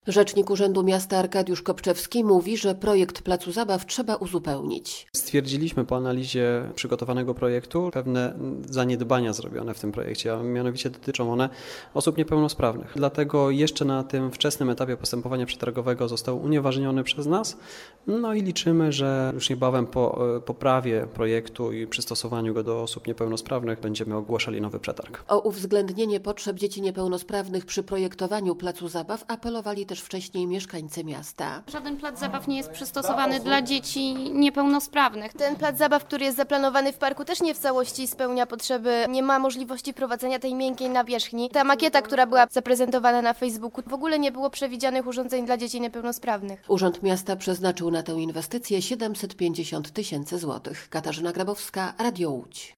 Rzecznik Urzędu Miasta Arkadiusz Kopczewski mówi, że projekt placu zabaw trzeba uzupełnić. Stwierdziliśmy po analizie przygotowanego projektu pewne zaniedbania zrobione w tym projekcie, a mianowicie dotyczą one osób niepełnosprawnych. Dlatego jeszcze na tym wczesnym etapie postępowania przetargowego został unieważniony przez nas. No i liczymy, że już niebawem po poprawie projektu i przystosowaniu go do osób niepełnosprawnych będziemy ogłaszali nowy przetarg. O uwzględnienie potrzeb dzieci niepełnosprawnych przy projektowaniu placu zabaw apelowali też wcześniej mieszkańcy miasta. Żaden plac zabaw nie jest przystosowany dla dzieci niepełnosprawnych. Ten plac zabaw, który jest zaplanowany w parku, też nie w całości spełnia potrzeby. Nie ma możliwości prowadzenia tej miękkiej nawierzchni. Ta makieta, która była zaprezentowana na Facebooku, w ogóle nie było przewidzianych urządzeń dla dzieci niepełnosprawnych. Urząd Miasta przeznaczył na tę inwestycję 750 000 złotych. Katarzyna Grabowska, Radio Łódź.